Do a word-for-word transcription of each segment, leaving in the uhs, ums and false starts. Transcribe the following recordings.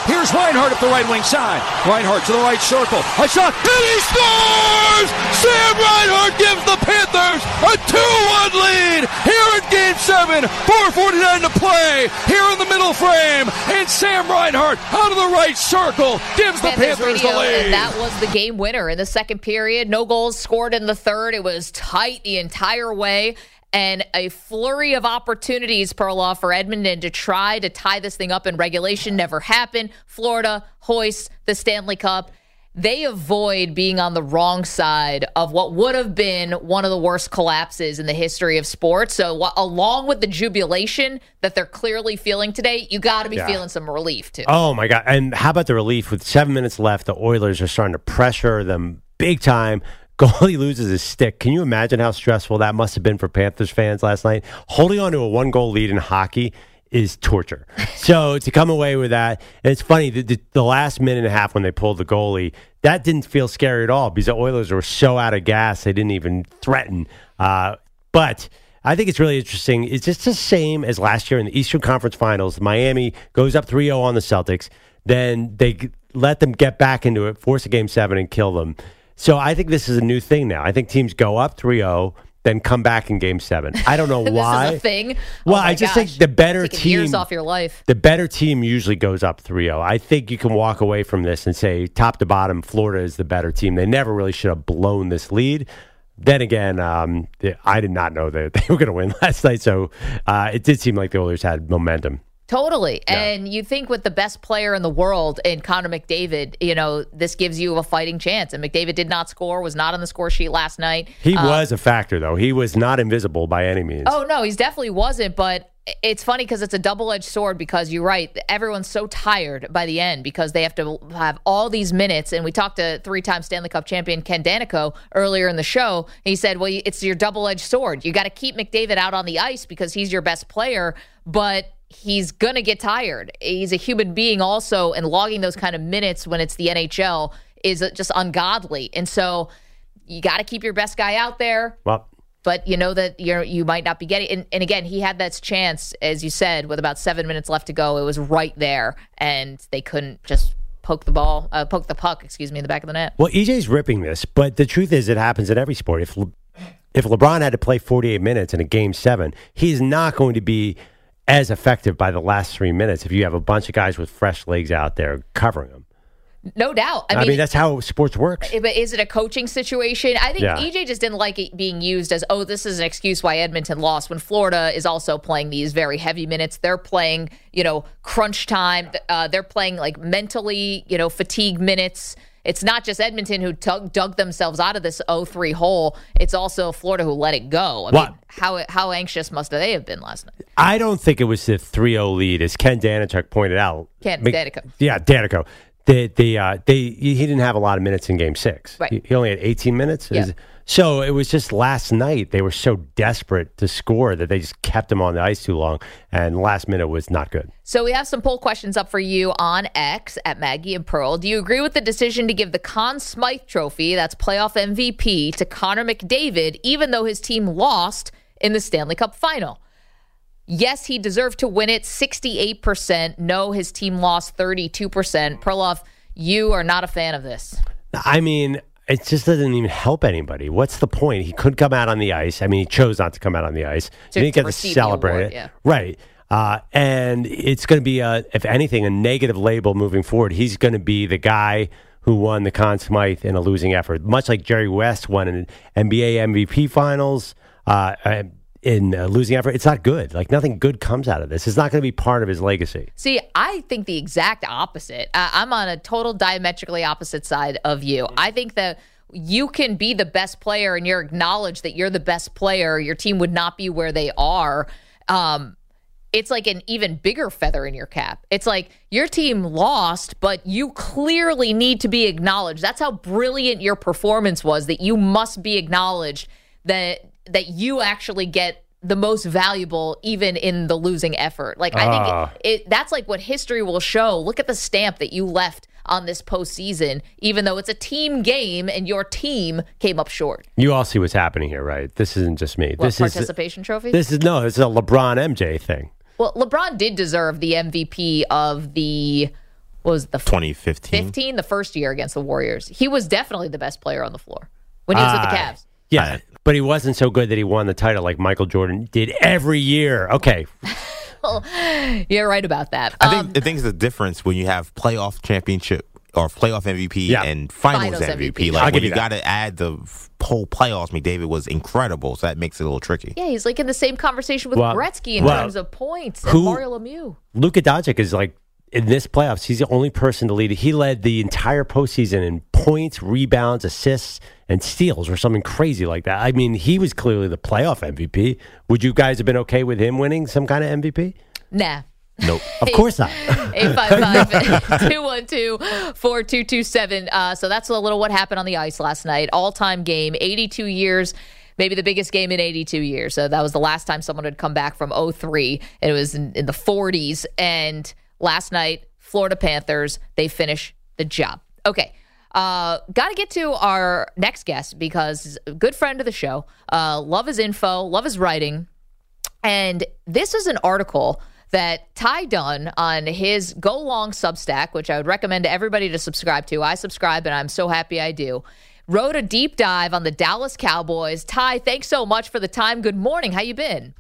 Here's Reinhart up the right wing side. Reinhart to the right circle. A shot, and he scores! Sam Reinhart gives the Panthers a two one lead here in Game seven. four forty-nine to play here in the middle frame. And Sam Reinhart out of the right circle gives the Panthers, Panthers radio, the lead. And that was the game winner in the second period. No goals scored in the third. It was tight the entire way. And a flurry of opportunities, Perloff, for Edmonton to try to tie this thing up in regulation never happened. Florida hoists the Stanley Cup. They avoid being on the wrong side of what would have been one of the worst collapses in the history of sports. So wh- along with the jubilation that they're clearly feeling today, you got to be yeah. feeling some relief, too. Oh, my God. And how about the relief? With seven minutes left, the Oilers are starting to pressure them big time. Goalie loses his stick. Can you imagine how stressful that must have been for Panthers fans last night? Holding on to a one-goal lead in hockey is torture. So to come away with that, and it's funny, the, the, the last minute and a half when they pulled the goalie, that didn't feel scary at all because the Oilers were so out of gas, they didn't even threaten. Uh, but I think it's really interesting. It's just the same as last year in the Eastern Conference Finals. Miami goes up three oh on the Celtics. Then they let them get back into it, force a game seven, and kill them. So I think this is a new thing now. I think teams go up three oh, then come back in game seven. I don't know why. This is a thing? Well, oh I just gosh. think the better Taking team... years off your life. The better team usually goes up three oh. I think you can walk away from this and say, top to bottom, Florida is the better team. They never really should have blown this lead. Then again, um, I did not know that they were going to win last night, so uh, it did seem like the Oilers had momentum. Totally. Yeah. And you think with the best player in the world in Connor McDavid, you know, this gives you a fighting chance. And McDavid did not score, was not on the score sheet last night. He um, was a factor, though. He was not invisible by any means. Oh, no, he definitely wasn't. But it's funny because it's a double-edged sword because you're right. Everyone's so tired by the end because they have to have all these minutes. And we talked to three-time Stanley Cup champion Ken Danico earlier in the show. He said, well, it's your double-edged sword. You got to keep McDavid out on the ice because he's your best player. But he's going to get tired. He's a human being also, and logging those kind of minutes when it's the N H L is just ungodly. And so you got to keep your best guy out there. Well, but you know that you're, you might not be getting. And, and again, he had that chance, as you said, with about seven minutes left to go. It was right there, and they couldn't just poke the ball, uh, poke the puck, excuse me, in the back of the net. Well, E J's ripping this, but the truth is it happens in every sport. If Le- if LeBron had to play forty-eight minutes in a game seven, he's not going to be as effective by the last three minutes if you have a bunch of guys with fresh legs out there covering them. No doubt. I, I mean, mean, that's how sports works. But is it a coaching situation? I think Yeah. E J just didn't like it being used as, oh, this is an excuse why Edmonton lost, when Florida is also playing these very heavy minutes. They're playing, you know, crunch time. Uh, they're playing like mentally, you know, fatigue minutes. It's not just Edmonton who tug, dug themselves out of this oh three hole. It's also Florida who let it go. I What? mean, how how anxious must they have been last night? I don't think it was the three oh lead, as Ken Danichuk pointed out. Ken Mc- Danico. Yeah, Danico. They, they, uh, they, he didn't have a lot of minutes in game six. Right. He, he only had eighteen minutes. Yeah. Is- So it was just last night they were so desperate to score that they just kept him on the ice too long, and last minute was not good. So we have some poll questions up for you on X at Maggie and Pearl. Do you agree with the decision to give the Conn Smythe Trophy, that's playoff M V P, to Connor McDavid, even though his team lost in the Stanley Cup final? Yes, he deserved to win it, sixty-eight percent. No, his team lost, thirty-two percent. Perloff, you are not a fan of this. I mean, it just doesn't even help anybody. What's the point? He couldn't come out on the ice. I mean, he chose not to come out on the ice. To he didn't get to receive the celebrate award, it. yeah. Right. Uh, and it's going to be, a, if anything, a negative label moving forward. He's going to be the guy who won the Conn Smythe in a losing effort, much like Jerry West won an N B A M V P finals uh, in a losing effort. It's not good. Like, nothing good comes out of this. It's not going to be part of his legacy. See, I think the exact opposite. Uh, I'm on a total diametrically opposite side of you. I think that you can be the best player and you're acknowledged that you're the best player. Your team would not be where they are. Um, it's like an even bigger feather in your cap. It's like your team lost, but you clearly need to be acknowledged. That's how brilliant your performance was, that you must be acknowledged, that that you actually get the most valuable even in the losing effort. Like, I think Ah. it, it, that's like what history will show. Look at the stamp that you left on this postseason, even though it's a team game and your team came up short. You all see what's happening here, right? This isn't just me. What, this participation is, trophy? This is, no, this is a LeBron M J thing. Well, LeBron did deserve the M V P of the What was it, the twenty fifteen? fifteen, the first year against the Warriors. He was definitely the best player on the floor when he was uh, with the Cavs. Yeah, but he wasn't so good that he won the title like Michael Jordan did every year. Okay. Well, you're right about that. I think um, I think it's the difference when you have playoff championship or playoff M V P yeah. and finals, finals M V P. M V P. Like I'll when you you got to add the whole playoffs, McDavid was incredible, so that makes it a little tricky. Yeah, he's like in the same conversation with well, Gretzky in well, terms of points and who, Mario Lemieux. Luka Doncic is like, in this playoffs, he's the only person to lead it. He led the entire postseason in points, rebounds, assists, and steals or something crazy like that. I mean, he was clearly the playoff M V P. Would you guys have been okay with him winning some kind of M V P? Nah. Nope. Of course not. eight five five, two one two, four two two seven. Uh, so that's a little what happened on the ice last night. All-time game, eighty-two years. Maybe the biggest game in eighty-two years. So that was the last time someone had come back from oh three. And it was in, in the forties. And last night, Florida Panthers, they finish the job. Okay. Uh, got to get to our next guest because he's a good friend of the show. Uh, love his info, love his writing. And this is an article that Ty Dunn on his Go Long Substack, which I would recommend to everybody to subscribe to. I subscribe, and I'm so happy I do. Wrote a deep dive on the Dallas Cowboys. Ty, thanks so much for the time. Good morning. How you been?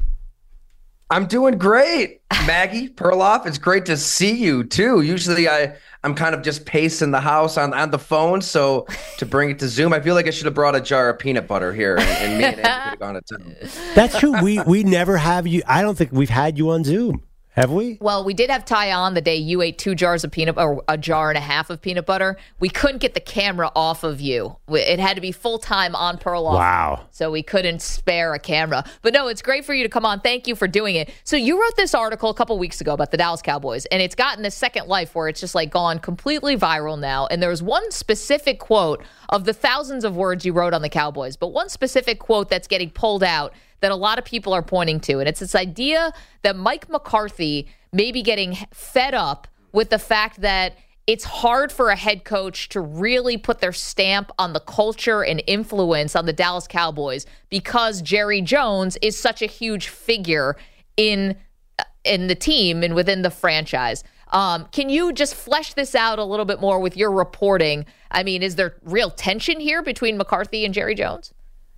I'm doing great, Maggie Perloff. It's great to see you too. Usually I, I'm kind of just pacing the house on, on the phone. So to bring it to Zoom, I feel like I should have brought a jar of peanut butter here and, and me and Andy could have gone to town. That's true. We we never have you. I don't think we've had you on Zoom. Have we? Well, we did have Ty on the day you ate two jars of peanut or a jar and a half of peanut butter. We couldn't get the camera off of you. It had to be full-time on Perloff. Wow. So we couldn't spare a camera. But no, it's great for you to come on. Thank you for doing it. So you wrote this article a couple weeks ago about the Dallas Cowboys, and it's gotten this second life where it's just like gone completely viral now. And there was one specific quote of the thousands of words you wrote on the Cowboys, but one specific quote that's getting pulled out that a lot of people are pointing to. And it's this idea that Mike McCarthy may be getting fed up with the fact that it's hard for a head coach to really put their stamp on the culture and influence on the Dallas Cowboys because Jerry Jones is such a huge figure in in the team and within the franchise. Um, can you just flesh this out a little bit more with your reporting? I mean, is there real tension here between McCarthy and Jerry Jones?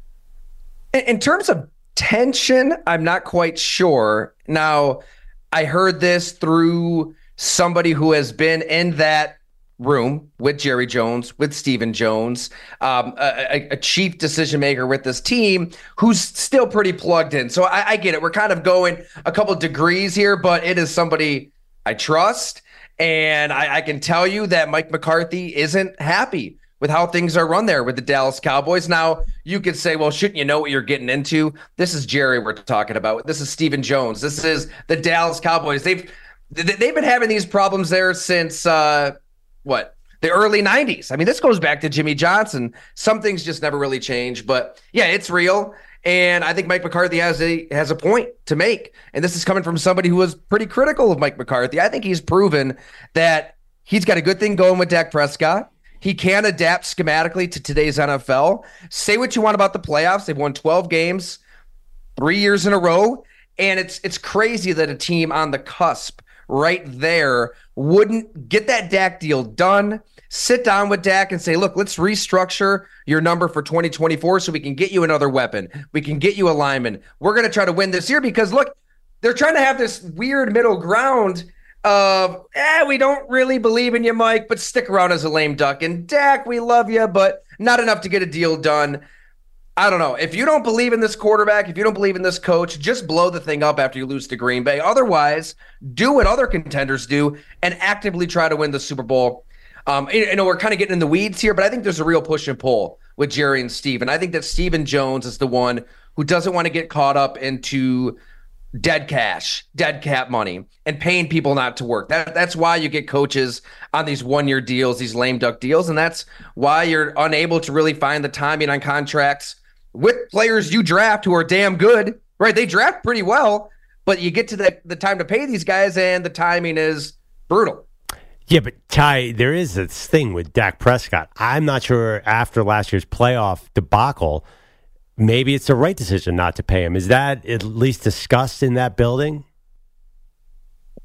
In, in terms of tension, I'm not quite sure. Now, I heard this through somebody who has been in that room with Jerry Jones, with Stephen Jones, um, a, a chief decision maker with this team who's still pretty plugged in. So I, I get it. We're kind of going a couple degrees here, but it is somebody I trust. And I, I can tell you that Mike McCarthy isn't happy with how things are run there with the Dallas Cowboys. Now, you could say, well, shouldn't you know what you're getting into? This is Jerry we're talking about. This is Stephen Jones. This is the Dallas Cowboys. They've they've been having these problems there since, uh, what, the early nineties. I mean, this goes back to Jimmy Johnson. Some things just never really change. But, yeah, it's real. And I think Mike McCarthy has a has a point to make. And this is coming from somebody who was pretty critical of Mike McCarthy. I think he's proven that he's got a good thing going with Dak Prescott. He can adapt schematically to today's N F L. Say what you want about the playoffs. They've won twelve games, three years in a row. And it's it's crazy that a team on the cusp right there wouldn't get that Dak deal done, sit down with Dak and say, look, let's restructure your number for twenty twenty-four so we can get you another weapon. We can get you a lineman. We're going to try to win this year because, look, they're trying to have this weird middle ground of, eh, we don't really believe in you, Mike, but stick around as a lame duck. And Dak, we love you, but not enough to get a deal done. I don't know. If you don't believe in this quarterback, if you don't believe in this coach, just blow the thing up after you lose to Green Bay. Otherwise, do what other contenders do and actively try to win the Super Bowl. Um, you know, we're kind of getting in the weeds here, but I think there's a real push and pull with Jerry and Steve. And I think that Stephen Jones is the one who doesn't want to get caught up into dead cash, dead cap money, and paying people not to work. That That's why you get coaches on these one-year deals, these lame duck deals, and that's why you're unable to really find the timing on contracts with players you draft who are damn good, right? They draft pretty well, but you get to the, the time to pay these guys, and the timing is brutal. Yeah, but Ty, there is this thing with Dak Prescott. I'm not sure after last year's playoff debacle, maybe it's the right decision not to pay him. Is that at least discussed in that building?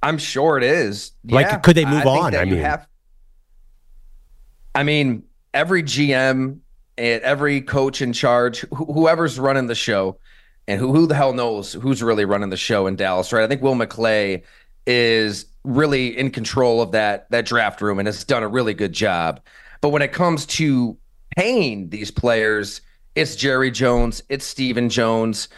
I'm sure it is. Like, yeah, could they move I think on? that I you mean, have, I mean, every G M and every coach in charge, wh- whoever's running the show, and who, who the hell knows who's really running the show in Dallas, right? I think Will McClay is really in control of that that draft room and has done a really good job. But when it comes to paying these players, it's Jerry Jones, it's Stephen Jones.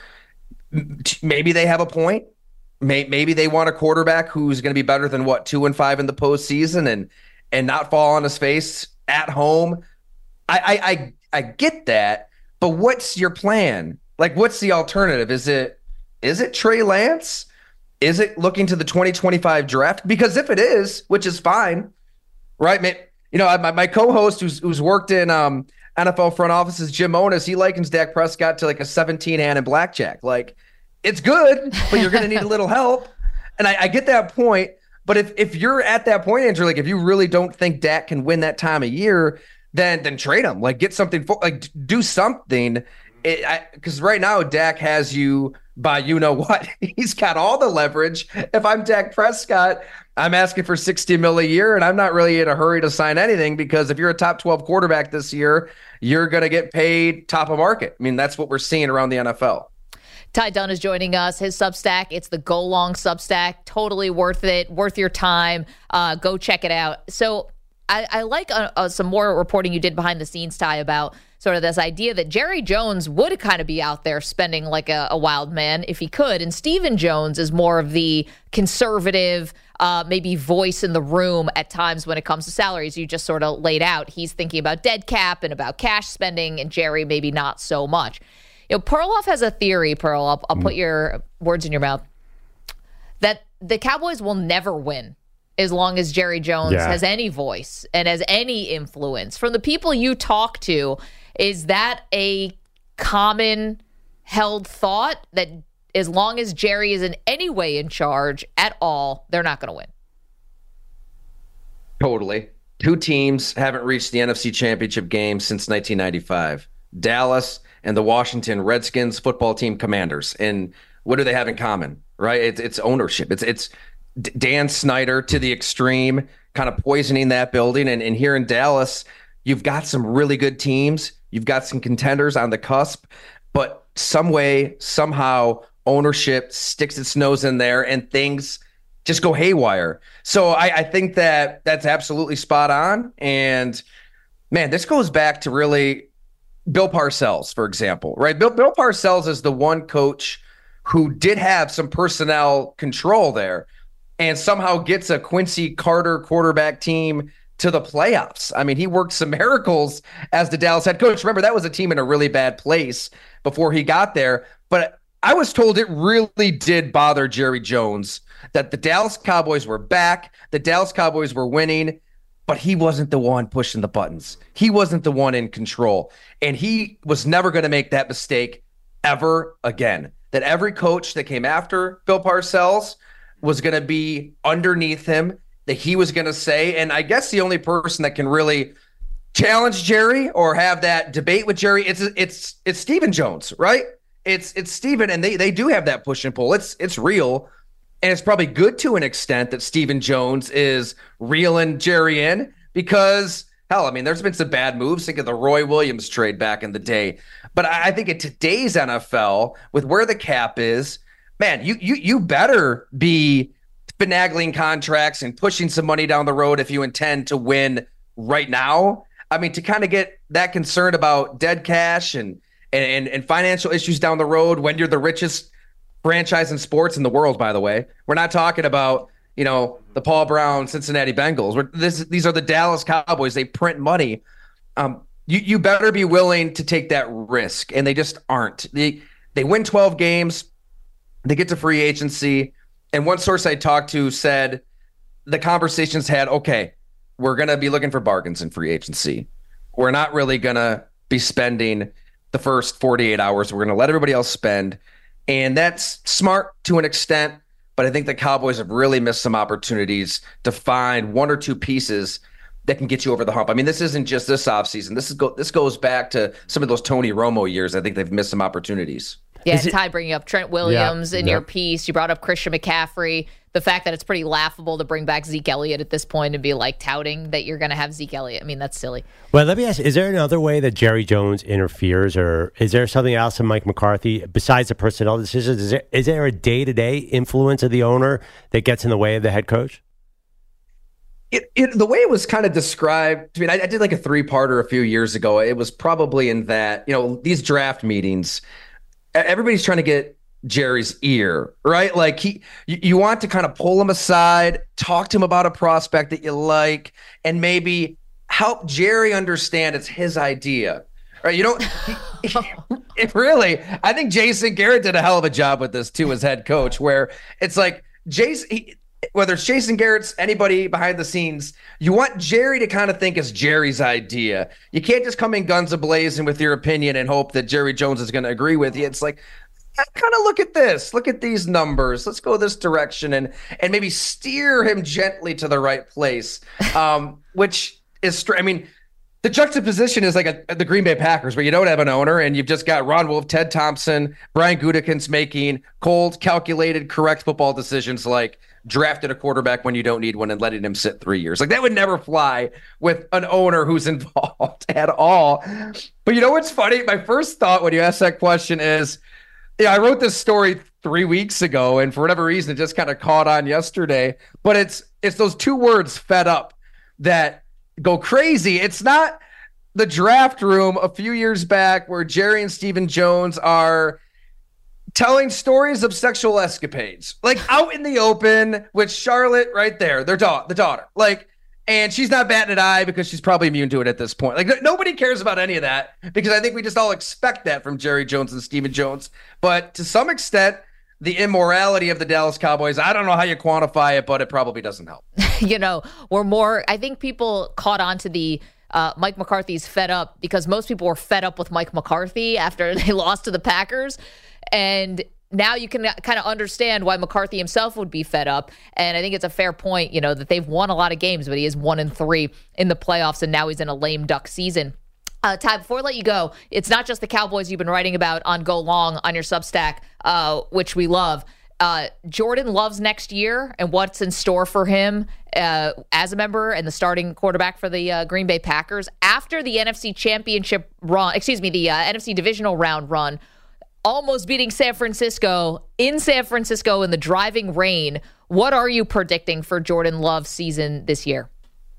Maybe they have a point. Maybe they want a quarterback who's going to be better than what two and five in the postseason and and not fall on his face at home. I I I, I get that, but what's your plan? Like, what's the alternative? Is it is it Trey Lance? Is it looking to the twenty twenty-five draft? Because if it is, which is fine, right? You know, my, my co-host who's who's worked in um, N F L front offices, Jim Onis, he likens Dak Prescott to like a seventeen hand in blackjack. Like, it's good, but you're going to need a little help. And I, I get that point. But if if you're at that point, Andrew, like if you really don't think Dak can win that time of year, then then trade him. Like, get something for, like do something. Because right now Dak has you by you know what. He's got all the leverage. If I'm Dak Prescott, I'm asking for sixty mil a year, and I'm not really in a hurry to sign anything because if you're a top twelve quarterback this year, you're going to get paid top of market. I mean, that's what we're seeing around the N F L. Ty Dunn is joining us. His Substack, it's the Go Long Substack. Totally worth it, worth your time. Uh, go check it out. So I, I like uh, uh, some more reporting you did behind the scenes, Ty, about sort of this idea that Jerry Jones would kind of be out there spending like a, a wild man if he could. And Stephen Jones is more of the conservative, uh, maybe voice in the room at times when it comes to salaries. You just sort of laid out. He's thinking about dead cap and about cash spending, and Jerry maybe not so much. You know, Perloff has a theory, Pearl, I'll, I'll put your words in your mouth, that the Cowboys will never win as long as Jerry Jones yeah. has any voice and has any influence. From the people you talk to, is that a common held thought that as long as Jerry is in any way in charge at all, they're not going to win? Totally. Two teams haven't reached the N F C Championship game since nineteen ninety-five. Dallas and the Washington Redskins football team Commanders. And what do they have in common, right? It's, it's ownership. It's it's Dan Snyder to the extreme, kind of poisoning that building. And, and here in Dallas, you've got some really good teams. You've got some contenders on the cusp. But some way, somehow, ownership sticks its nose in there and things just go haywire. So I, I think that that's absolutely spot on. And, man, this goes back to really Bill Parcells, for example, right? Bill, Bill Parcells is the one coach who did have some personnel control there and somehow gets a Quincy Carter quarterback team to the playoffs. I mean, he worked some miracles as the Dallas head coach. Remember, that was a team in a really bad place before he got there. But I was told it really did bother Jerry Jones that the Dallas Cowboys were back, the Dallas Cowboys were winning, but he wasn't the one pushing the buttons. He wasn't the one in control. And he was never going to make that mistake ever again. That every coach that came after Bill Parcells was going to be underneath him, that he was going to say, and I guess the only person that can really challenge Jerry or have that debate with Jerry, it's it's it's Stephen Jones, right? It's it's Stephen, and they they do have that push and pull. It's it's real. And it's probably good to an extent that Stephen Jones is reeling Jerry in because, hell, I mean, there's been some bad moves. Think of the Roy Williams trade back in the day. But I think in today's N F L, with where the cap is, man, you you you better be finagling contracts and pushing some money down the road if you intend to win right now. I mean, to kind of get that concerned about dead cash and and and financial issues down the road when you're the richest franchise in sports in the world, by the way. We're not talking about, you know, the Paul Brown Cincinnati Bengals. We're, this, these are the Dallas Cowboys. They print money. Um, you, you better be willing to take that risk, and they just aren't. They, they win twelve games. They get to free agency, and one source I talked to said the conversations had, okay, we're going to be looking for bargains in free agency. We're not really going to be spending the first forty-eight hours. We're going to let everybody else spend. And that's smart to an extent, but I think the Cowboys have really missed some opportunities to find one or two pieces that can get you over the hump. I mean, this isn't just this offseason. This is go, this goes back to some of those Tony Romo years. I think they've missed some opportunities. Yeah, it, Ty bringing up Trent Williams yeah, in yeah. your piece. You brought up Christian McCaffrey. The fact that it's pretty laughable to bring back Zeke Elliott at this point and be like touting that you're going to have Zeke Elliott. I mean, that's silly. Well, let me ask, is there another way that Jerry Jones interferes, or is there something else in Mike McCarthy besides the personnel decisions? Is there, is there a day-to-day influence of the owner that gets in the way of the head coach? It, it the way it was kind of described, I mean, I, I did like a three-parter a few years ago. It was probably in that, you know, these draft meetings, everybody's trying to get Jerry's ear, right? Like he, you, you want to kind of pull him aside, talk to him about a prospect that you like, and maybe help Jerry understand it's his idea, right? You don't, he, he, it really, I think Jason Garrett did a hell of a job with this too as head coach, where it's like Jason, he, whether it's Jason Garrett's, anybody behind the scenes, you want Jerry to kind of think it's Jerry's idea. You can't just come in guns a-blazing with your opinion and hope that Jerry Jones is going to agree with you. It's like, kind of look at this, look at these numbers. Let's go this direction and and maybe steer him gently to the right place. Um, which is, I mean, the juxtaposition is like a, the Green Bay Packers, where you don't have an owner and you've just got Ron Wolf, Ted Thompson, Brian Gutekunst making cold, calculated, correct football decisions like drafted a quarterback when you don't need one and letting him sit three years. Like that would never fly with an owner who's involved at all. But you know what's funny? My first thought when you asked that question is, yeah, I wrote this story three weeks ago, and for whatever reason, it just kind of caught on yesterday. But it's it's those two words, fed up, that go crazy. It's not the draft room a few years back where Jerry and Stephen Jones are telling stories of sexual escapades, like out in the open with Charlotte right there, their da- the daughter. Like, and she's not batting an eye because she's probably immune to it at this point. Like n- nobody cares about any of that because I think we just all expect that from Jerry Jones and Stephen Jones. But to some extent, the immorality of the Dallas Cowboys, I don't know how you quantify it, but it probably doesn't help. You know, we're more, I think people caught on to the uh, Mike McCarthy's fed up because most people were fed up with Mike McCarthy after they lost to the Packers. And now you can kind of understand why McCarthy himself would be fed up. And I think it's a fair point, you know, that they've won a lot of games, but he is one and three in the playoffs, and now he's in a lame duck season. Uh, Ty, before I let you go, it's not just the Cowboys you've been writing about on Go Long on your Substack, uh, which we love. Uh, Jordan Love's next year and what's in store for him uh, as a member and the starting quarterback for the uh, Green Bay Packers after the N F C Championship run, excuse me, the uh, N F C Divisional Round run, almost beating San Francisco in San Francisco in the driving rain. What are you predicting for Jordan Love's season this year?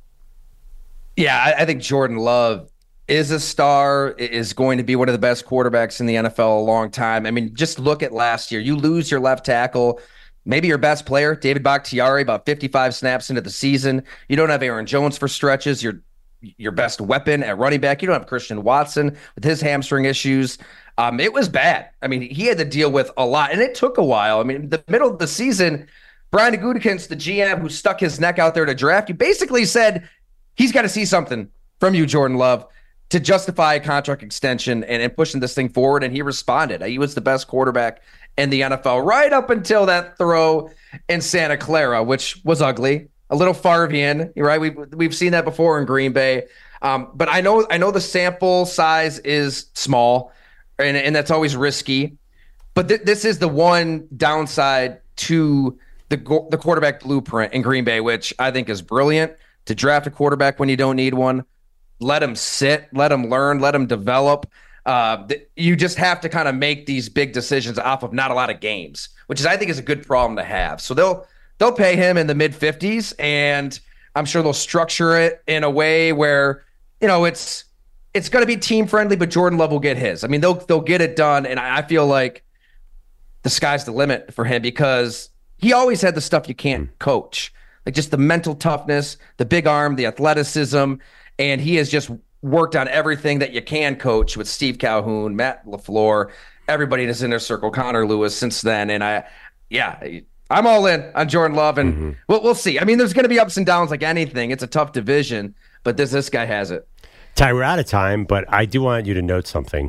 Yeah, I, I think Jordan Love is a star, is going to be one of the best quarterbacks in the N F L a long time. I mean, just look at last year. You lose your left tackle, maybe your best player, David Bakhtiari, about fifty-five snaps into the season. You don't have Aaron Jones for stretches. Your your best weapon at running back. You don't have Christian Watson with his hamstring issues. Um, it was bad. I mean, he had to deal with a lot, and it took a while. I mean, the middle of the season, Brian Gutekunst, the G M who stuck his neck out there to draft you, basically said he's got to see something from you, Jordan Love, to justify a contract extension and, and pushing this thing forward, and he responded. He was the best quarterback in the N F L right up until that throw in Santa Clara, which was ugly, a little Favrean, right? We've, we've seen that before in Green Bay. Um, but I know I know the sample size is small, and, and that's always risky. But th- this is the one downside to the go- the quarterback blueprint in Green Bay, which I think is brilliant, to draft a quarterback when you don't need one. Let him sit, let him learn, let him develop. Uh, th- you just have to kind of make these big decisions off of not a lot of games, which is I think is a good problem to have. So they'll they'll pay him in the mid fifties, and I'm sure they'll structure it in a way where, you know, it's it's going to be team friendly, but Jordan Love will get his. I mean, they'll they'll get it done, and I, I feel like the sky's the limit for him because he always had the stuff you can't coach, like just the mental toughness, the big arm, the athleticism, and he has just worked on everything that you can coach with Steve Calhoun, Matt LaFleur, everybody in his inner circle, Connor Lewis since then, and I, yeah. I'm all in on Jordan Love, and mm-hmm. we'll, we'll see. I mean, there's going to be ups and downs like anything. It's a tough division, but this this guy has it. Ty, we're out of time, but I do want you to note something.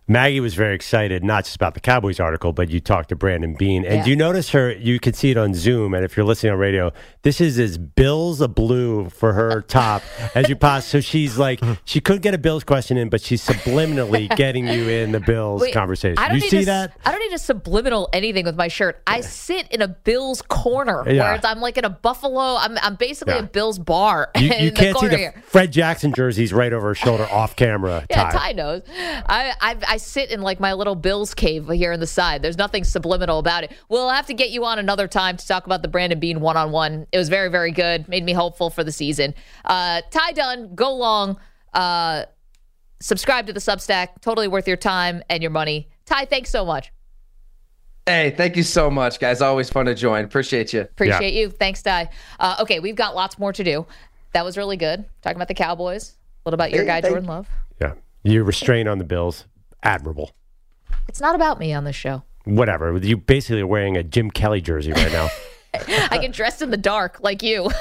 Maggie was very excited, not just about the Cowboys article, but you talked to Brandon Beane. And yeah. you notice her, you can see it on Zoom, and if you're listening on radio, this is as Bills a blue for her top as you possibly. So she's like, she couldn't get a Bills question in, but she's subliminally getting you in the Bills Wait, conversation. I don't You need see to, that? I don't need to subliminal anything with my shirt. I sit in a Bills corner, Yeah. where it's, I'm like in a Buffalo, I'm, I'm basically Yeah. a Bills bar. You, in you can't the see the here. Fred Jackson jerseys right over her shoulder off camera. Yeah, Ty. Ty knows. I, I I sit in like my little Bills cave here on the side. There's nothing subliminal about it. We'll have to get you on another time to talk about the Brandon Beane one-on-one. It was very, very good. Made me hopeful for the season. Uh, Ty Dunne, go long. Uh, subscribe to the Substack. Totally worth your time and your money. Ty, thanks so much. Hey, thank you so much, guys. Always fun to join. Appreciate you. Appreciate yeah. you. Thanks, Ty. Uh, okay, we've got lots more to do. That was really good. Talking about the Cowboys. A little about your hey, guy, Jordan Love. Yeah. Your restraint on the Bills, admirable. It's not about me on this show. Whatever. You basically are wearing a Jim Kelly jersey right now. I get dressed in the dark like you.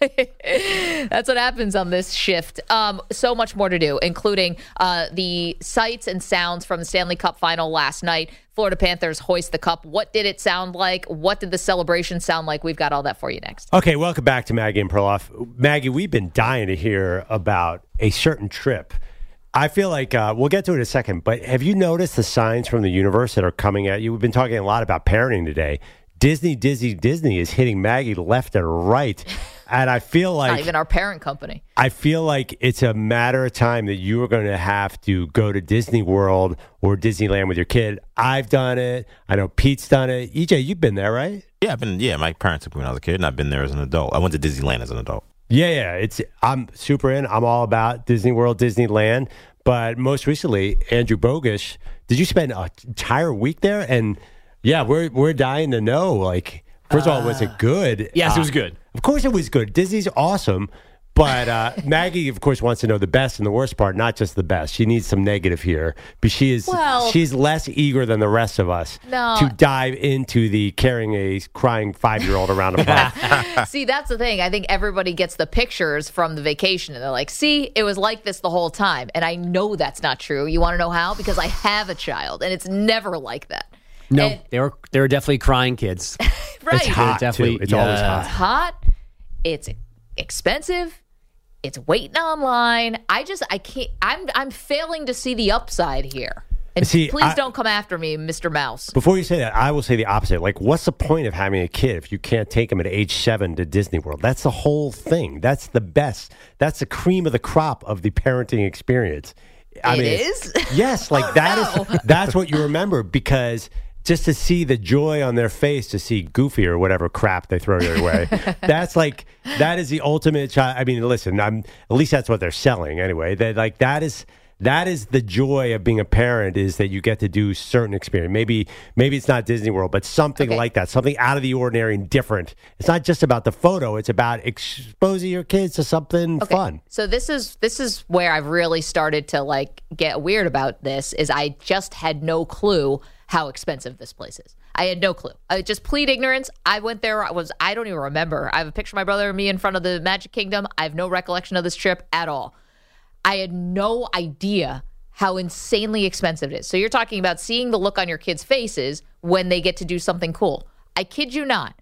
That's what happens on this shift. Um, so much more to do, including uh, the sights and sounds from the Stanley Cup final last night. Florida Panthers hoist the cup. What did it sound like? What did the celebration sound like? We've got all that for you next. Okay, welcome back to Maggie and Perloff. Maggie, we've been dying to hear about a certain trip. I feel like uh, we'll get to it in a second, but have you noticed the signs from the universe that are coming at you? We've been talking a lot about parenting today. Disney, Disney, Disney is hitting Maggie left and right. And I feel like... Not even our parent company. I feel like it's a matter of time that you are going to have to go to Disney World or Disneyland with your kid. I've done it. I know Pete's done it. E J, you've been there, right? Yeah, I've been. Yeah, my parents took me when I was a kid, and I've been there as an adult. I went to Disneyland as an adult. Yeah, yeah. It's I'm super in. I'm all about Disney World, Disneyland. But most recently, Andrew Bogusch, did you spend an entire week there? And yeah, we're we're dying to know. Like, first of all, was it good? Yes, uh, it was good. Of course, it was good. Disney's awesome. But uh, Maggie, of course, wants to know the best and the worst part, not just the best. She needs some negative here. But she is Well- she's less eager than the rest of us No. to dive into the carrying a crying five-year-old around a park. See, that's the thing. I think everybody gets the pictures from the vacation and they're like, see, it was like this the whole time. And I know that's not true. You want to know how? Because I have a child and it's never like that. No, And- they were they were definitely crying kids. Right. It's hot, definitely- too. It's always yeah. hot. It's hot. It's expensive. It's waiting online. I just, I can't, I'm, I'm failing to see the upside here. And See, please I- don't come after me, Mister Mouse. Before you say that, I will say the opposite. Like, what's the point of having a kid if you can't take him at age seven to Disney World? That's the whole thing. That's the best. That's the cream of the crop of the parenting experience. I It mean, is? Yes, like that is. That's what you remember because just to see the joy on their face to see Goofy or whatever crap they throw your way. That's like that is the ultimate. Chi- I mean, listen, I'm at least that's what they're selling anyway. That like that is. That is the joy of being a parent is that you get to do certain experience. Maybe maybe it's not Disney World, but something Okay. like that, something out of the ordinary and different. It's not just about the photo; it's about exposing your kids to something Okay. fun. So this is this is where I've really started to like get weird about this. Is I just had no clue how expensive this place is. I had no clue. I just plead ignorance. I went there. I was I don't even remember. I have a picture of my brother and me in front of the Magic Kingdom. I have no recollection of this trip at all. I had no idea how insanely expensive it is. So you're talking about seeing the look on your kids' faces when they get to do something cool. I kid you not.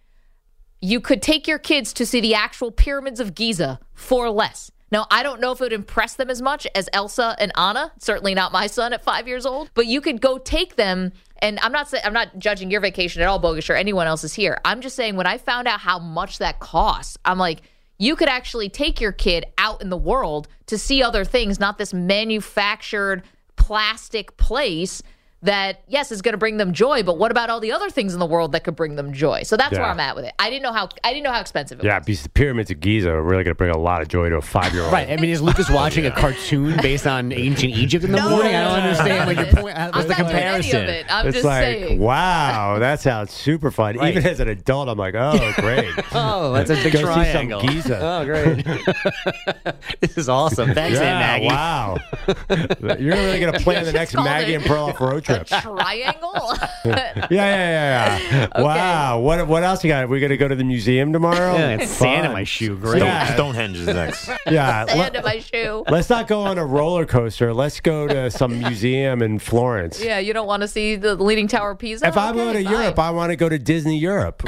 You could take your kids to see the actual pyramids of Giza for less. Now, I don't know if it would impress them as much as Elsa and Anna. Certainly not my son at five years old. But you could go take them. And I'm not saying I'm not judging your vacation at all, Bogusch, or anyone else's here. I'm just saying when I found out how much that costs, I'm like, you could actually take your kid out in the world to see other things, not this manufactured plastic place that, yes, is going to bring them joy, but what about all the other things in the world that could bring them joy? So that's Yeah. where I'm at with it. I didn't know how I didn't know how expensive it Yeah, was. because the pyramids of Giza are really going to bring a lot of joy to a five-year-old. Right. I mean, is Lucas watching a cartoon based on ancient Egypt in the No. morning? I don't understand what your point. I'm What's the not doing any comparison? of it. I'm It's just like, saying. wow, that sounds super fun. Right. Even as an adult, I'm like, oh, great. Oh, that's a big Go triangle. see some Giza. Oh, great. This is awesome. Thanks, yeah, Aunt Maggie. wow. You're really going to plan the just next called Maggie it. and Pearl off road trip. Triangle? yeah, yeah, yeah, yeah. Okay. Wow. What what else you got? We're going to go to the museum tomorrow? Yeah, it's sand in my shoe. Great. Yeah. Stonehenge is next. Yeah. Sand in my shoe. Let's not go on a roller coaster. Let's go to some museum in Florence. Yeah, you don't want to see the Leaning Tower of Pisa? If I'm okay, going to fine. Europe, I want to go to Disney Europe.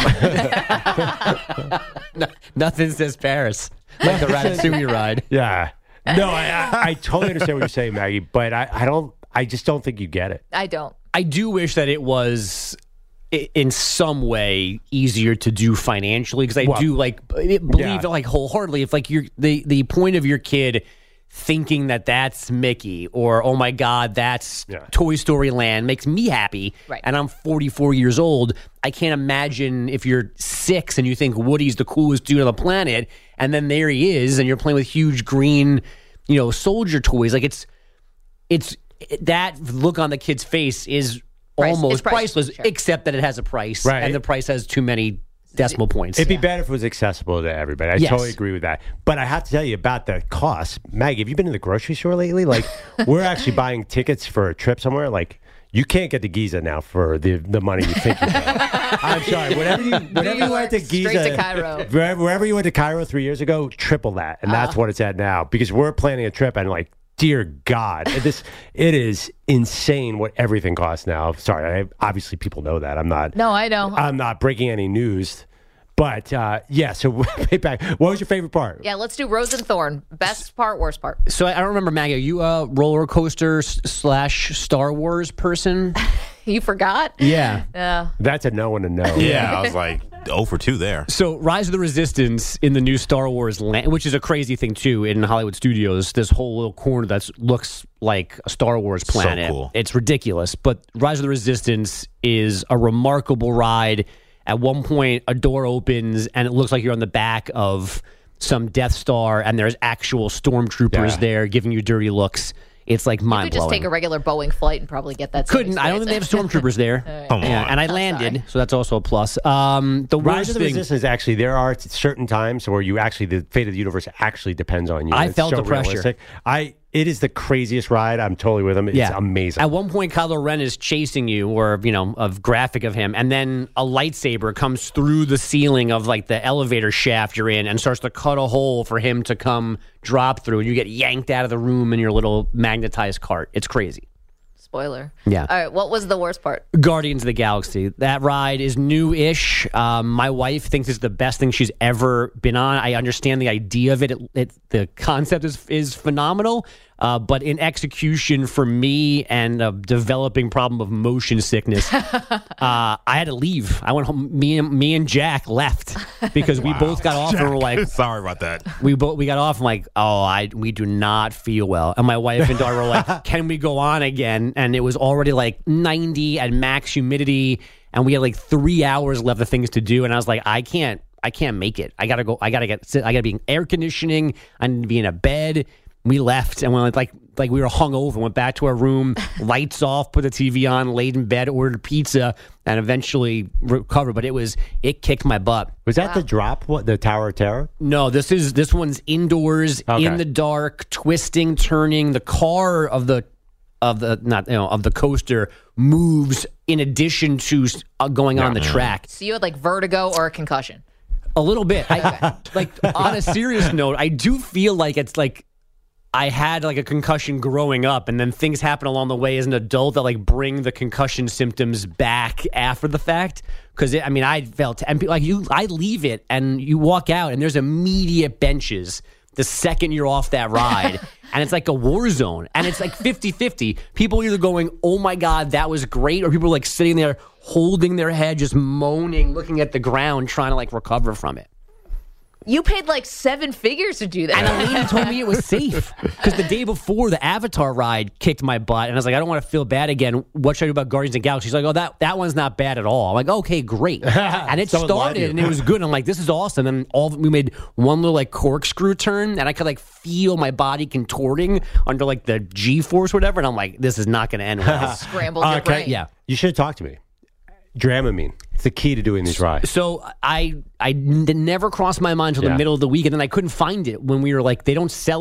no, nothing says Paris. Like the Ratatouille ride. Yeah. No, I, I, I totally understand what you're saying, Maggie, but I, I don't. I just don't think you get it. I don't. I do wish that it was i- in some way easier to do financially because I Well, do like b- believe yeah. it like wholeheartedly. If like you're the the point of your kid thinking that that's Mickey or oh my God that's Yeah. Toy Story Land makes me happy, Right. and I'm forty-four years old. I can't imagine if you're six and you think Woody's the coolest dude on the planet, and then there he is, and you're playing with huge green, you know, soldier toys. Like it's it's. That look on the kid's face is Price- almost it's priceless, priceless, sure. except that it has a price, Right. and the price has too many decimal points. It'd be better if it was accessible to everybody. I Yes. totally agree with that. But I have to tell you about the cost. Maggie, have you been to the grocery store lately? Like, we're actually buying tickets for a trip somewhere. Like, you can't get to Giza now for the, the money you think you can. I'm sorry. Whenever you, whenever you went to Giza, Straight to Cairo. Wherever, wherever you went to Cairo three years ago, triple that. And that's what it's at now. Because we're planning a trip and like, dear God, this it is insane what everything costs now. Sorry, I, obviously people know that. I'm not. No, I know. I'm not breaking any news. But uh, yeah, so way back. What was your favorite part? Yeah, let's do Rose and Thorn. Best part, worst part. So I I don't remember, Maggie. Are you a roller coaster s- slash Star Wars person? You forgot? Yeah. Yeah. That's a no one to know. Yeah, I was like oh for two there. So Rise of the Resistance in the new Star Wars land, which is a crazy thing too in Hollywood studios. This whole little corner that looks like a Star Wars So planet. cool. It's ridiculous. But Rise of the Resistance is a remarkable ride. At one point, a door opens and it looks like you're on the back of some Death Star, and there's actual stormtroopers Yeah. there giving you dirty looks. It's like You mind could just blowing. take a regular Boeing flight and probably get that. same Couldn't. I don't think they have experience. stormtroopers there. Come Yeah, on. and I Oh, landed, sorry. so that's also a plus. Um, the Rise worst of the thing. Resistance, actually, there are certain times where you actually, the fate of the universe actually depends on you. I It's felt so the pressure. realistic. I, it is the craziest ride. I'm totally with him. It's Yeah. amazing. At one point, Kylo Ren is chasing you, or you know, a graphic of him, and then a lightsaber comes through the ceiling of like the elevator shaft you're in, and starts to cut a hole for him to come drop through, and you get yanked out of the room in your little magnetized cart. It's crazy. Spoiler. Yeah. All right. What was the worst part? Guardians of the Galaxy. That ride is new-ish. Um, my wife thinks it's the best thing she's ever been on. I understand the idea of it. It, it the concept is is phenomenal. Uh, but in execution, for me and a developing problem of motion sickness, uh, I had to leave. I went home. Me and me and Jack left because we both got off and were like, Sorry about that. we both we got off and like, oh, I we do not feel well. And my wife and daughter were like, can we go on again? And it was already like ninety at max humidity, and we had like three hours left of things to do. And I was like, I can't, I can't make it. I gotta go. I gotta get. I gotta be in air conditioning. I need to be in a bed. We left and went like like we were hungover. Went back to our room, lights off, put the T V on, laid in bed, ordered pizza, and eventually recovered. But it was it kicked my butt. Was that the drop? What, the Tower of Terror? No, this is this one's indoors, Okay. in the dark, twisting, turning. The car of the of the not you know of the coaster moves in addition to uh, going on the track. So you had like vertigo or a concussion. A little bit. I, like on a serious note, I do feel like it's like I had like a concussion growing up, and then things happen along the way as an adult that like bring the concussion symptoms back after the fact. Because I mean, I felt and like you, I leave it and you walk out, and there's immediate benches the second you're off that ride, and it's like a war zone, and it's like fifty-fifty. People are either going, "Oh my God, that was great," or people are like sitting there holding their head, just moaning, looking at the ground, trying to like recover from it. You paid like seven figures to do that. And a lady told me it was safe because the day before the Avatar ride kicked my butt, and I was like, I don't want to feel bad again. What should I do about Guardians of the Galaxy? She's like, oh, that that one's not bad at all. I'm like, okay, great. And it Someone lied to you. started and it was good. And I'm like, this is awesome. And all we made one little like corkscrew turn, and I could like feel my body contorting under like the G force or whatever. And I'm like, this is not going to end well. Scrambled your Okay. brain. Yeah. You should have talked to me. Dramamine. It's the key to doing these rides. So I I n- never crossed my mind until Yeah. the middle of the week, and then I couldn't find it when we were like, they don't sell it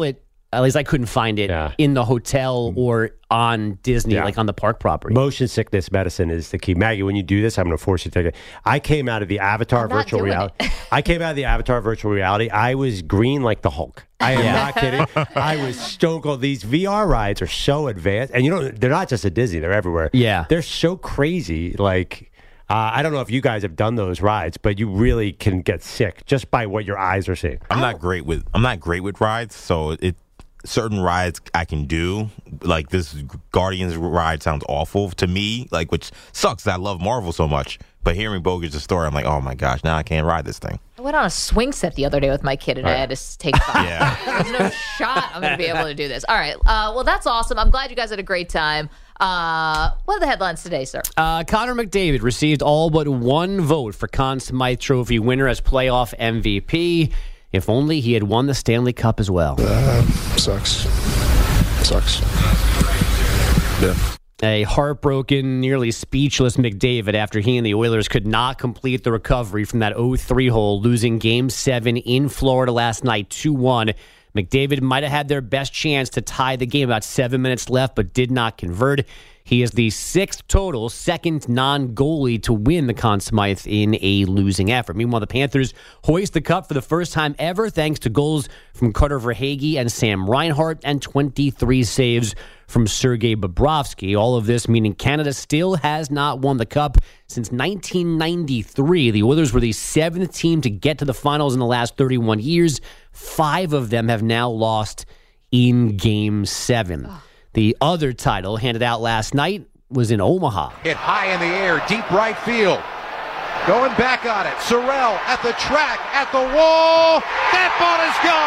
At least I couldn't find it Yeah. in the hotel or on Disney, Yeah. like on the park property. Motion sickness medicine is the key. Maggie, when you do this, I'm going to force you to take it. I came out of the Avatar I'm not virtual doing reality. it. I came out of the Avatar virtual reality. I was green like the Hulk. I am not kidding. I was stone cold. These V R rides are so advanced, and you know they're not just at Disney; they're everywhere. Yeah. They're so crazy. Like uh, I don't know if you guys have done those rides, but you really can get sick just by what your eyes are seeing. I'm not great with I'm not great with rides, so it certain rides I can do. Like this Guardians ride sounds awful to me, like which sucks. I love Marvel so much, but hearing Boger's story, I'm like, oh my gosh, now I can't ride this thing. I went on a swing set the other day with my kid, and I had to s- take five. Yeah. There's no shot I'm going to be able to do this. All right. Uh, well, that's awesome. I'm glad you guys had a great time. Uh, what are the headlines today, sir? Uh, Connor McDavid received all but one vote for Conn Smythe Trophy winner as playoff M V P. If only he had won the Stanley Cup as well. Uh, sucks. Sucks. Yeah. A heartbroken, nearly speechless McDavid after he and the Oilers could not complete the recovery from that oh three hole, losing Game seven in Florida last night two one. McDavid might have had their best chance to tie the game, about seven minutes left, but did not convert. He is the sixth total, second non-goalie to win the Conn Smythe in a losing effort. Meanwhile, the Panthers hoist the cup for the first time ever thanks to goals from Carter Verhaeghe and Sam Reinhart and twenty-three saves from Sergei Bobrovsky. All of this meaning Canada still has not won the cup since nineteen ninety-three. The Oilers were the seventh team to get to the finals in the last thirty-one years. Five of them have now lost in Game seven. Oh. The other title handed out last night was in Omaha. Hit high in the air, deep right field. Going back on it. Sorrell at the track, at the wall. That ball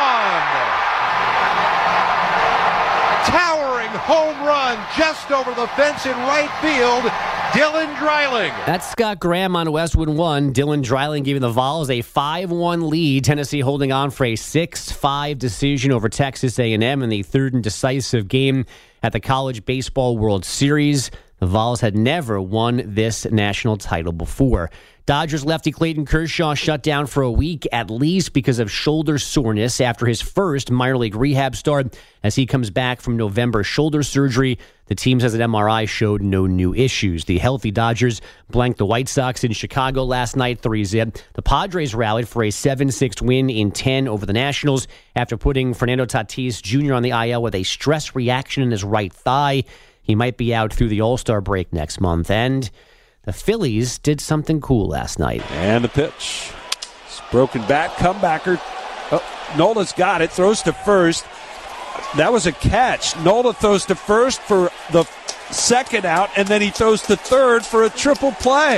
is gone. Towering home run just over the fence in right field. Dylan Dreiling. That's Scott Graham on Westwood one. Dylan Dreiling giving the Vols a five one lead. Tennessee holding on for a six five decision over Texas A and M in the third and decisive game at the College Baseball World Series. The Vols had never won this national title before. Dodgers lefty Clayton Kershaw shut down for a week at least because of shoulder soreness after his first minor league rehab start as he comes back from November shoulder surgery. The team says an M R I showed no new issues. The healthy Dodgers blanked the White Sox in Chicago last night three zip. The Padres rallied for a seven six win in ten over the Nationals after putting Fernando Tatis Junior on the I L with a stress reaction in his right thigh. He might be out through the All-Star break next month. And the Phillies did something cool last night. And the pitch. It's broken back, comebacker. Oh, Nola's got it, throws to first. That was a catch. Nola throws to first for the second out, and then he throws to third for a triple play.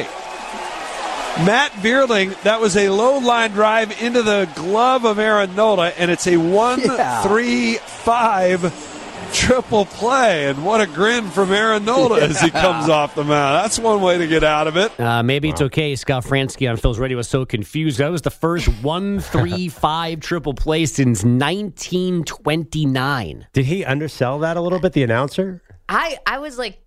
Matt Vierling, that was a low line drive into the glove of Aaron Nola, and it's a one three five triple play, and what a grin from Aaron Nola yeah. as he comes off the mound. That's one way to get out of it. Uh, maybe it's okay. Scott Fransky on Phil's Radio was so confused. That was the first one three five triple play since nineteen twenty-nine. Did he undersell that a little bit, the announcer? I, I was like,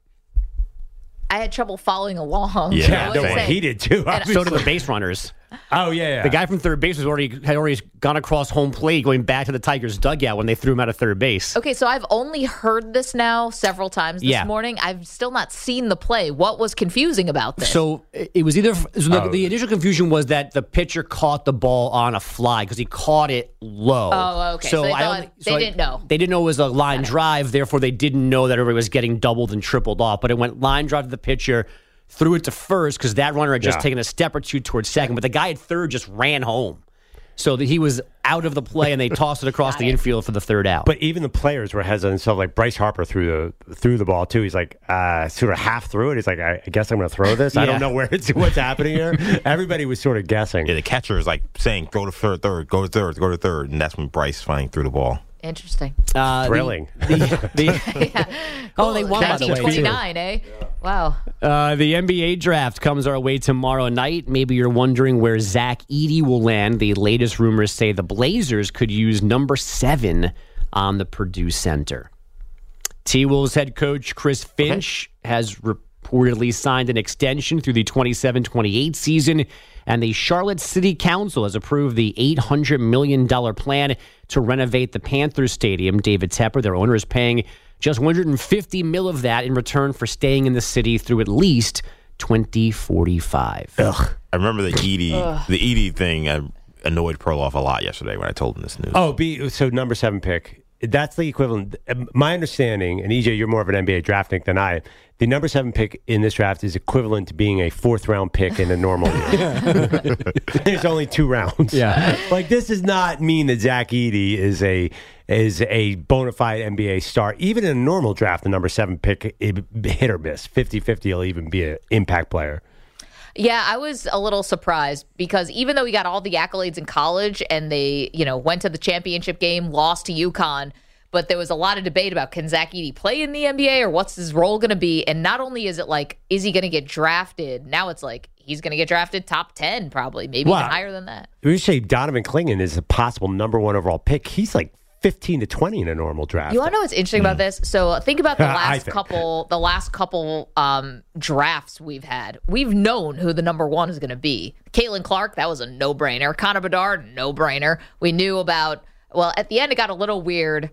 I had trouble following along. Yeah, no, he did too. So did the base runners. Oh, yeah, yeah. The guy from third base was already had already gone across home plate going back to the Tigers' dugout when they threw him out of third base. Okay, so I've only heard this now several times this yeah. morning. I've still not seen the play. What was confusing about this? So it was either so the, oh. the initial confusion was that the pitcher caught the ball on a fly because he caught it low. Oh, okay. So, so they, I thought, so they I, didn't know. They didn't know it was a line drive, therefore they didn't know that everybody was getting doubled and tripled off. But it went line drive to the pitcher, threw it to first because that runner had just yeah. taken a step or two towards second, but the guy at third just ran home. So that he was out of the play, and they tossed it across the it. infield for the third out. But even the players were hesitant. So, like Bryce Harper threw the threw the ball too. He's like, uh, sort of half threw it. He's like, I, I guess I'm going to throw this. yeah. I don't know where it's what's happening here. Everybody was sort of guessing. Yeah, the catcher is like saying, "Go to third, third, go to third, go to third," and that's when Bryce finally threw the ball. Interesting. Uh, Thrilling. The, the, the, yeah. Oh, they won, by the way, nineteen twenty-nine, eh? Wow. Uh, the N B A draft comes our way tomorrow night. Maybe you're wondering where Zach Edey will land. The latest rumors say the Blazers could use number seven on the Purdue Center. T-Wolves head coach Chris Finch okay. has re- reportedly signed an extension through the twenty-seven twenty-eight season, and the Charlotte City Council has approved the eight hundred million dollars plan to renovate the Panthers Stadium. David Tepper, their owner, is paying just one hundred fifty mil of that in return for staying in the city through at least twenty forty-five. Ugh. I remember the Edie, the Edie thing uh, annoyed Perloff a lot yesterday when I told him this news. Oh, be, so number seven pick. That's the equivalent. My understanding, and E J, you're more of an N B A draftnik than I. The number seven pick in this draft is equivalent to being a fourth round pick in a normal year. There's only two rounds. Yeah, like this does not mean that Zach Edey is a is a bona fide N B A star. Even in a normal draft, the number seven pick, it, hit or miss, fifty-fifty, he'll even be an impact player. Yeah, I was a little surprised because even though he got all the accolades in college and they, you know, went to the championship game, lost to UConn, but there was a lot of debate about can Zach Edey play in the N B A or what's his role going to be? And not only is it like, is he going to get drafted? Now it's like he's going to get drafted top ten probably, maybe wow. even higher than that. We say Donovan Clingan is a possible number one overall pick. He's like fifteen to twenty in a normal draft. You want to know what's interesting mm. about this? So think about the last think. couple, the last couple um, drafts we've had. We've known who the number one is going to be. Caitlin Clark, that was a no-brainer. Connor Bedard, no-brainer. We knew about. Well, at the end, it got a little weird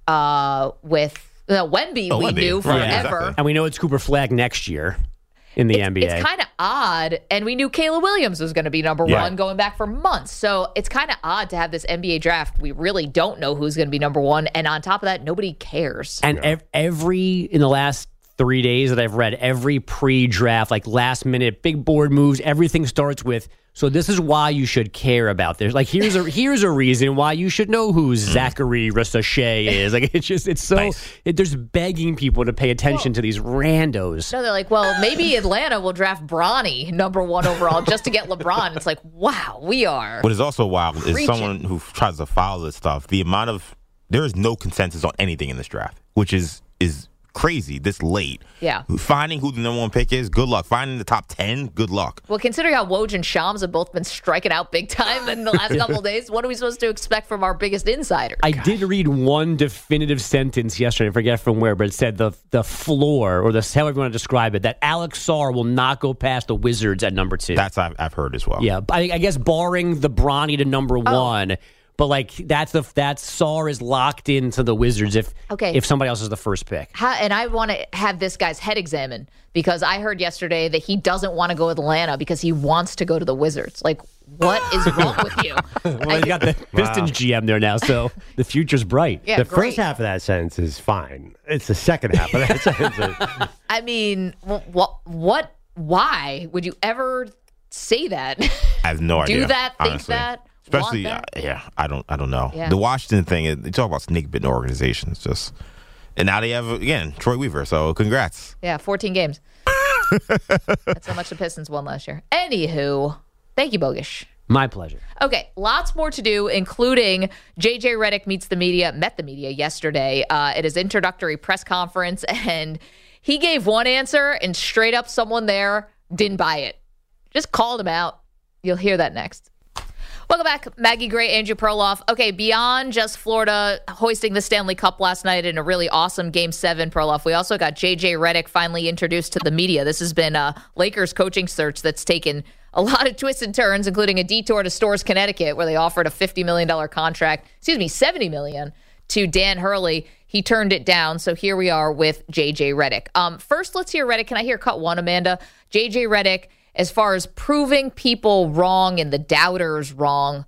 uh, with uh, Wemby. Oh, we Wemby. knew Right, forever, exactly. and we know it's Cooper Flagg next year in the it's, N B A. It's kind of odd, and we knew Kayla Williams was going to be number yeah. one going back for months. So it's kind of odd to have this N B A draft. We really don't know who's going to be number one, and on top of that, nobody cares. And ev- every in the last three days that I've read, every pre-draft, like last minute, big board moves, everything starts with. So this is why you should care about this. Like here's a here's a reason why you should know who Zachary Rasache is. Like it's just it's so Nice. it, there's begging people to pay attention well, to these randos. No, they're like, well, maybe Atlanta will draft Bronny number one overall just to get LeBron. It's like, wow, we are. What is also wild is reaching. someone who tries to follow this stuff. The amount of there is no consensus on anything in this draft, which is is. crazy this late. Yeah. Finding who the number one pick is, good luck. Finding the top ten, good luck. Well, considering how Woj and Shams have both been striking out big time in the last couple of days, what are we supposed to expect from our biggest insider? I did read one definitive sentence yesterday, I forget from where, but it said the the floor, or the however you want to describe it, that Alex Sarr will not go past the Wizards at number two. That's I've, I've heard as well. Yeah, I, I guess barring the Bronny to number Oh. one. But like that's the that Sarr is locked into the Wizards if Okay. if somebody else is the first pick. How, and I want to have this guy's head examined because I heard yesterday that he doesn't want to go with Atlanta because he wants to go to the Wizards. Like, what is wrong with you? Well, he's got the Pistons G M there now, so the future's bright. Yeah, the great. first half of that sentence is fine. It's the second half of that sentence. I mean, what, what, why would you ever say that? I have no idea. Do that, think honestly. that? Especially, want uh, that? yeah, I don't, I don't know. Yeah. The Washington thing, they talk about snake bitten organizations, just, and now they have again Troy Weaver. So, congrats. Yeah, fourteen games. That's how much the Pistons won last year. Anywho, thank you, Bogish. My pleasure. Okay, lots more to do, including J J Redick meets the media, met the media yesterday uh, at his introductory press conference, and he gave one answer, and straight up someone there didn't buy it. Just called him out. You'll hear that next. Welcome back, Maggie Gray, Andrew Perloff. Okay, beyond just Florida hoisting the Stanley Cup last night in a really awesome Game seven, Perloff, we also got J J Redick finally introduced to the media. This has been a Lakers coaching search that's taken a lot of twists and turns, including a detour to Storrs, Connecticut, where they offered a fifty million dollars contract, excuse me, seventy million dollars to Dan Hurley. He turned it down, so here we are with J J Redick. Um, first, let's hear Redick. Can I hear cut one, Amanda? J J Redick, as far as proving people wrong and the doubters wrong,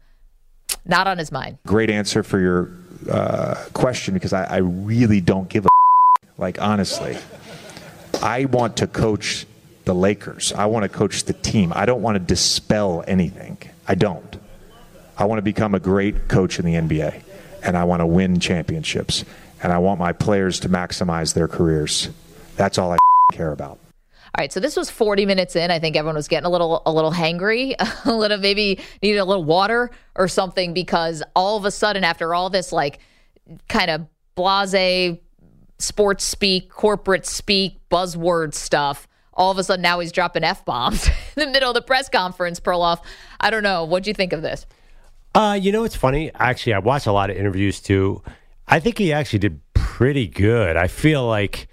not on his mind. Great answer for your uh, question, because I, I really don't give a like, honestly. I want to coach the Lakers. I want to coach the team. I don't want to dispel anything. I don't. I want to become a great coach in the N B A, and I want to win championships, and I want my players to maximize their careers. That's all I care about. All right, so this was forty minutes in. I think everyone was getting a little a little hangry, a little maybe needed a little water or something, because all of a sudden, after all this like kind of blasé sports speak, corporate speak, buzzword stuff, all of a sudden now he's dropping F-bombs in the middle of the press conference, Perloff. I don't know. What'd you think of this? Uh, you know, it's funny. Actually, I watched a lot of interviews too. I think he actually did pretty good. I feel like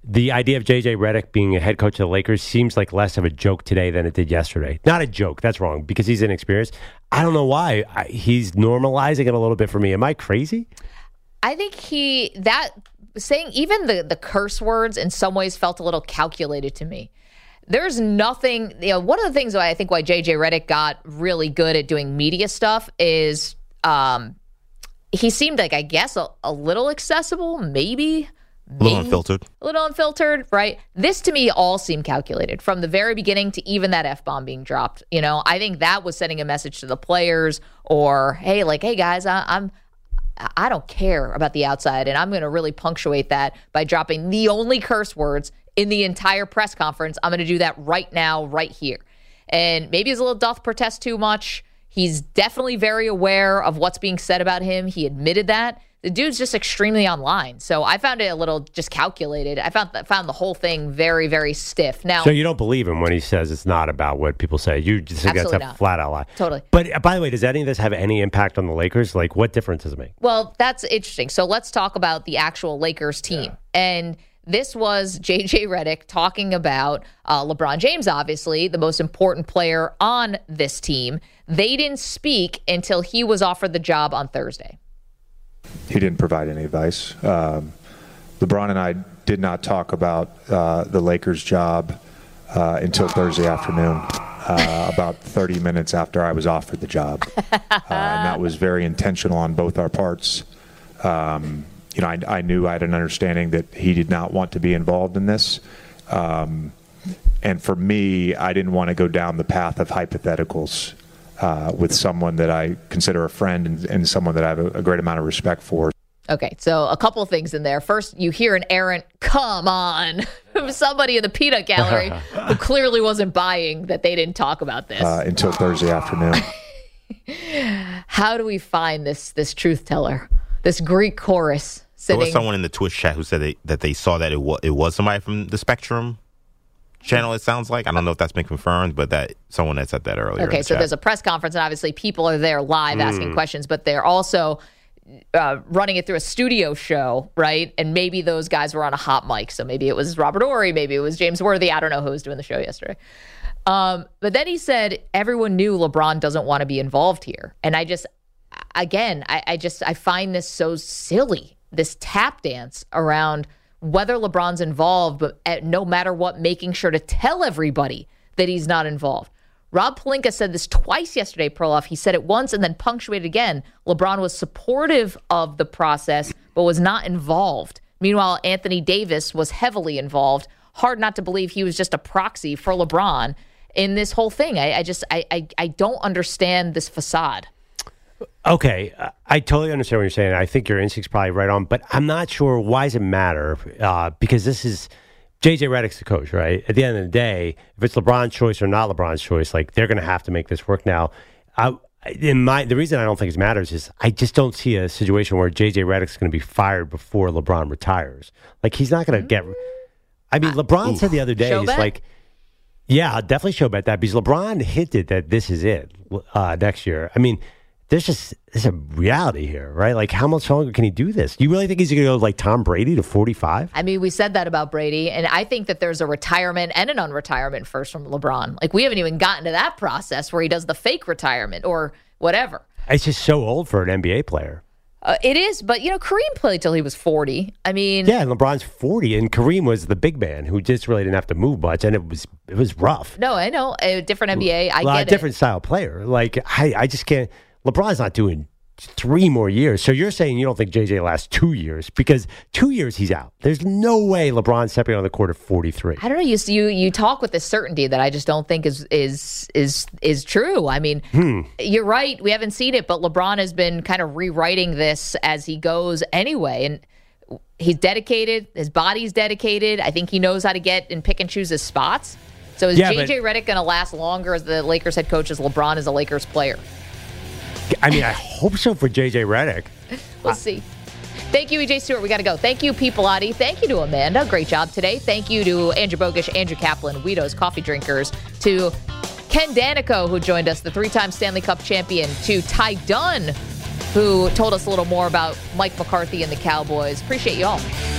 the idea of J J Redick being a head coach of the Lakers seems like less of a joke today than it did yesterday. Not a joke. That's wrong because he's inexperienced. I don't know why. I, he's normalizing it a little bit for me. Am I crazy? I think he, that, saying even the, the curse words in some ways felt a little calculated to me. There's nothing, you know, one of the things why I think why J J Redick got really good at doing media stuff is um, he seemed like, I guess, a, a little accessible, maybe. A little unfiltered. A little unfiltered, right? This to me all seemed calculated from the very beginning to even that F-bomb being dropped. You know, I think that was sending a message to the players or, hey, like, hey guys, I, I'm, I don't care about the outside, and I'm going to really punctuate that by dropping the only curse words in the entire press conference. I'm going to do that right now, right here. And maybe he's a little doth protest too much. He's definitely very aware of what's being said about him. He admitted that. The dude's just extremely online. So I found it a little just calculated. I found found the whole thing very, very stiff. Now, so you don't believe him when he says it's not about what people say. You just think that's a not. flat out lie. Totally. But uh, by the way, does any of this have any impact on the Lakers? Like, what difference does it make? Well, that's interesting. So let's talk about the actual Lakers team. Yeah. And this was J J Redick talking about uh, LeBron James, obviously, the most important player on this team. They didn't speak until he was offered the job on Thursday. He didn't provide any advice. Um, LeBron and I did not talk about uh, the Lakers job uh, until Thursday afternoon, uh, about thirty minutes after I was offered the job. Uh, and that was very intentional on both our parts. Um, you know, I, I knew I had an understanding that he did not want to be involved in this. Um, and for me, I didn't want to go down the path of hypotheticals uh, with someone that I consider a friend and, and someone that I have a, a great amount of respect for. Okay, so a couple of things in there. First, you hear an errant, come on, from somebody in the peanut gallery who clearly wasn't buying that they didn't talk about this. Uh, until Thursday afternoon. How do we find this this truth teller, this Greek chorus sitting? There was someone in the Twitch chat who said they, that they saw that it was, it was somebody from the Spectrum channel, it sounds like. I don't know if that's been confirmed, but that someone had said that earlier. Okay, the so chat. There's a press conference, and obviously people are there live mm. asking questions, but they're also uh, running it through a studio show, right? And maybe those guys were on a hot mic, so maybe it was Robert Horry, maybe it was James Worthy. I don't know who was doing the show yesterday. Um, but then he said everyone knew LeBron doesn't want to be involved here. And I just, again, I, I just, I find this so silly, this tap dance around whether LeBron's involved, but at no matter what, making sure to tell everybody that he's not involved. Rob Pelinka said this twice yesterday, Perloff. He said it once and then punctuated again. LeBron was supportive of the process, but was not involved. Meanwhile, Anthony Davis was heavily involved. Hard not to believe he was just a proxy for LeBron in this whole thing. I, I just, I, I, I don't understand this facade. Okay, I totally understand what you're saying. I think your instinct's probably right on, but I'm not sure why does it matter uh, because this is J J Redick's the coach, right? At the end of the day, if it's LeBron's choice or not LeBron's choice, like they're going to have to make this work now. I, in my the reason I don't think it matters is I just don't see a situation where J J Redick's going to be fired before LeBron retires. Like he's not going to get. I mean, LeBron uh, said the other day, he's bet? like. Yeah, I'll definitely show bet that because LeBron hinted that this is it uh, next year. I mean, there's just there's a reality here, right? Like, how much longer can he do this? You really think he's going to go like Tom Brady to forty-five? I mean, we said that about Brady, and I think that there's a retirement and an unretirement first from LeBron. Like, we haven't even gotten to that process where he does the fake retirement or whatever. It's just so old for an N B A player. Uh, it is, but, you know, Kareem played till he was forty. I mean... Yeah, and LeBron's forty, and Kareem was the big man who just really didn't have to move much, and it was it was rough. No, I know. A different N B A, I well, get a different it. style player. Like, I, I just can't... LeBron's not doing three more years. So you're saying you don't think J J lasts two years? Because two years he's out. There's no way LeBron's stepping on the court at forty-three. I don't know. You you you talk with this certainty that I just don't think is is is is true. I mean, hmm. you're right. We haven't seen it, but LeBron has been kind of rewriting this as he goes anyway. And he's dedicated. His body's dedicated. I think he knows how to get and pick and choose his spots. So is yeah, J J Redick going to last longer as the Lakers head coach as LeBron is a Lakers player? I mean, I hope so for J J Redick. We'll uh, see. Thank you, E J Stewart. We got to go. Thank you, Peopleati. Thank you to Amanda. Great job today. Thank you to Andrew Bogish, Andrew Kaplan, Guido's Coffee Drinkers, to Ken Danico, who joined us, the three-time Stanley Cup champion, to Ty Dunn, who told us a little more about Mike McCarthy and the Cowboys. Appreciate you all.